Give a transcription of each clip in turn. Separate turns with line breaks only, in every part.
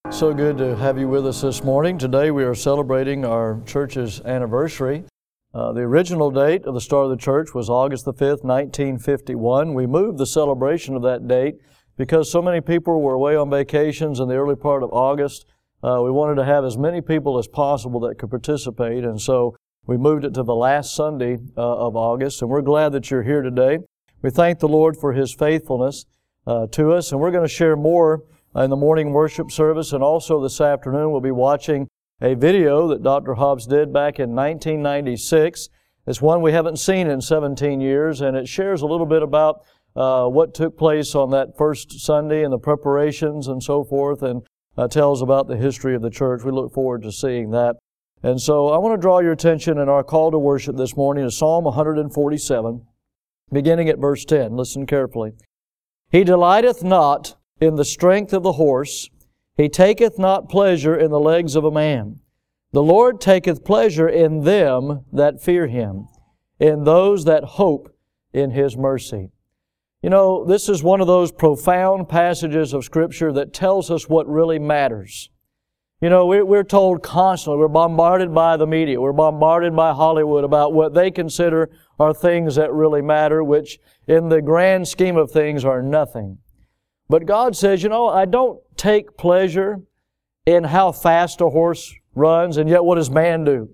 So good to have you with us this morning. Today we are celebrating our church's anniversary. The original date of the start of the church was August the 5th, 1951. We moved the celebration of that date because so many people were away on vacations in the early part of August. We wanted to have as many people as possible that could participate, and so we moved it to the last Sunday of August, and we're glad that you're here today. We thank the Lord for His faithfulness to us, and we're going to share more in the morning worship service, and also this afternoon we'll be watching a video that Dr. Hobbs did back in 1996. It's one we haven't seen in 17 years, and it shares a little bit about what took place on that first Sunday and the preparations and so forth, and tells about the history of the church. We look forward to seeing that. And so I want to draw your attention in our call to worship this morning to Psalm 147, beginning at verse 10. Listen carefully. He delighteth not in the strength of the horse, he taketh not pleasure in the legs of a man. The Lord taketh pleasure in them that fear Him, in those that hope in His mercy. You know, this is one of those profound passages of Scripture that tells us what really matters. You know, we're told constantly, we're bombarded by the media, we're bombarded by Hollywood about what they consider are things that really matter, which in the grand scheme of things are nothing. But God says, you know, I don't take pleasure in how fast a horse runs, and yet what does man do?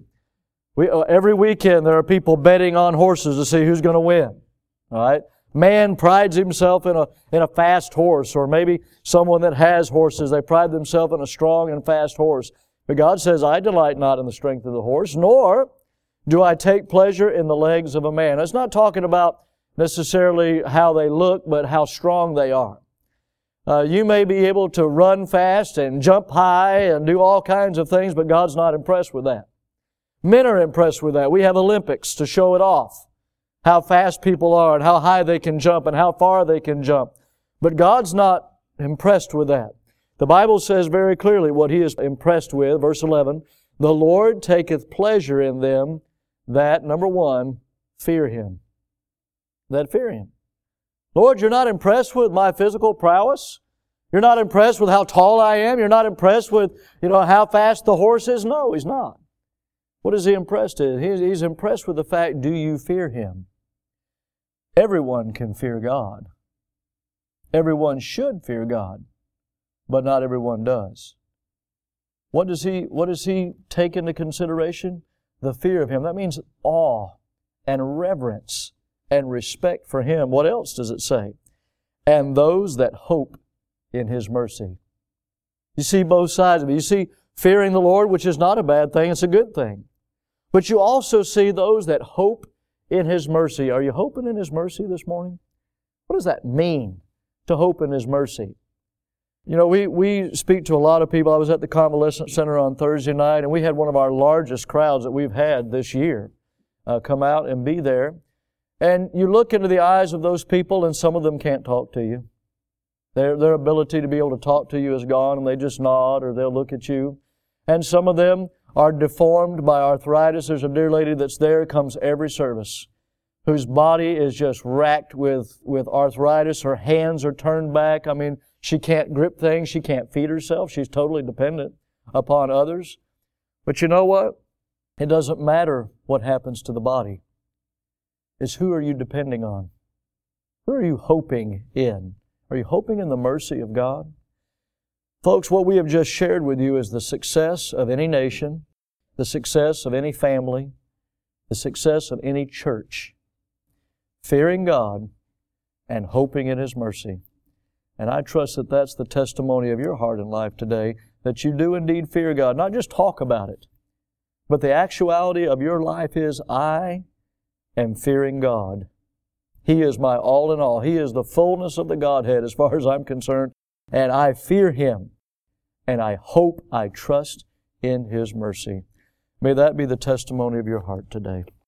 Every weekend there are people betting on horses to see who's going to win. All right? Man prides himself in a fast horse, or maybe someone that has horses, they pride themselves in a strong and fast horse. But God says, I delight not in the strength of the horse, nor do I take pleasure in the legs of a man. It's not talking about necessarily how they look, but how strong they are. You may be able to run fast and jump high and do all kinds of things, but God's not impressed with that. Men are impressed with that. We have Olympics to show it off, how fast people are and how high they can jump and how far they can jump. But God's not impressed with that. The Bible says very clearly what He is impressed with. Verse 11, the Lord taketh pleasure in them that, number one, fear Him. That fear Him. Lord, you're not impressed with my physical prowess? You're not impressed with how tall I am? You're not impressed with, how fast the horse is? No, He's not. What is He impressed with? He's impressed with the fact, do you fear Him? Everyone can fear God. Everyone should fear God, but not everyone does. What does He take into consideration? The fear of Him. That means awe and reverence and respect for Him. What else does it say? And those that hope in His mercy. You see both sides of it. You see fearing the Lord, which is not a bad thing, it's a good thing. But you also see those that hope in His mercy. Are you hoping in His mercy this morning? What does that mean, to hope in His mercy? You know, we speak to a lot of people. I was at the Convalescent Center on Thursday night, and we had one of our largest crowds that we've had this year come out and be there. And you look into the eyes of those people, and some of them can't talk to you. Their ability to be able to talk to you is gone, and they just nod or they'll look at you. And some of them are deformed by arthritis. There's a dear lady that's there, comes every service, whose body is just racked with arthritis. Her hands are turned back. I mean, she can't grip things. She can't feed herself. She's totally dependent upon others. But you know what? It doesn't matter what happens to the body. It's who are you depending on? Who are you hoping in? Are you hoping in the mercy of God? Folks, what we have just shared with you is the success of any nation, the success of any family, the success of any church. Fearing God and hoping in His mercy. And I trust that that's the testimony of your heart and life today, that you do indeed fear God. Not just talk about it, but the actuality of your life is, I am fearing God. He is my all in all. He is the fullness of the Godhead as far as I'm concerned. And I fear Him. And I hope, I trust in His mercy. May that be the testimony of your heart today.